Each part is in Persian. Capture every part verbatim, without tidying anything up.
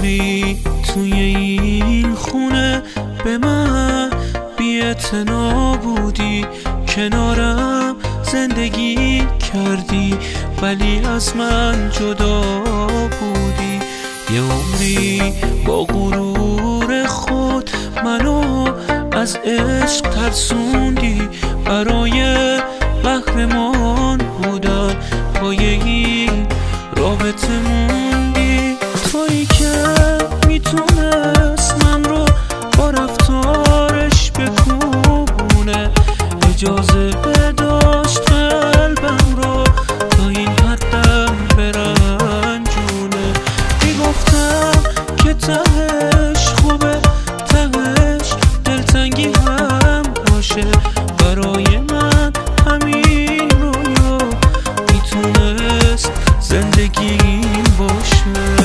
عمری توی این خونه به من بی‌اعتنا بودی، کنارم زندگی کردی ولی از من جدا بودی. یه عمری با غرور خود منو از عشق ترسوندی، برای قهرمان بودن پای این رابطه موندی. تویی که میتونست من رو با رفتارش بکوبونه، اجازه داشت قلبم رو تا این حدم برنجونه. میگفتم که تهش خوبه، تهش دلتنگی هم باشه، برای من همین رویا میتونست زندگیم باشه.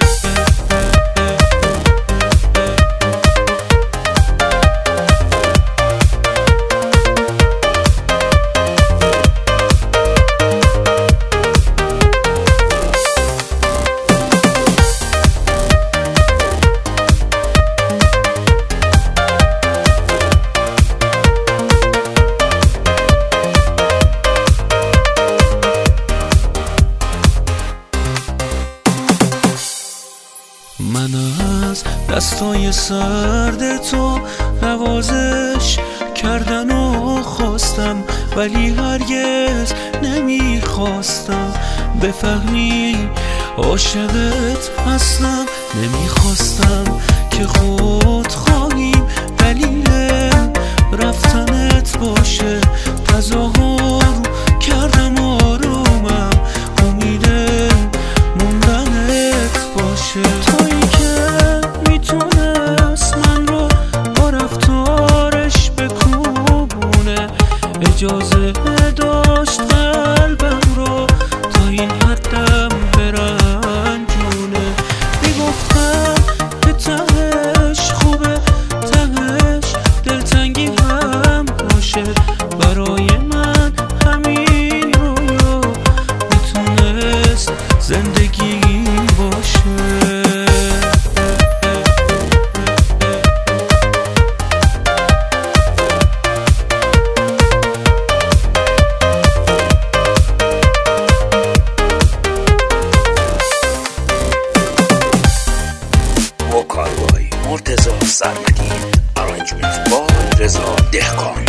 من از دستای سرد تو نوازش کردن و خواستم، ولی هرگز نمیخواستم بفهمی عاشقت هستم. نمیخواستم که خود خواهیم دلیل رفتنت باشه، تظاهر کردم آرومم امید موندنت باشه. تویی که میتونست من رو با رفتارش بکوبونه، اجازه داشت قلبم رو تا این حدم برنجونه. میگفتم که تهش خوبه، تهش دلتنگی هم باشه، برای من همین رویا میتونست زندگی باشه. وکالای مرتضی سرمدی، ارانجمنت با رضا دهقان.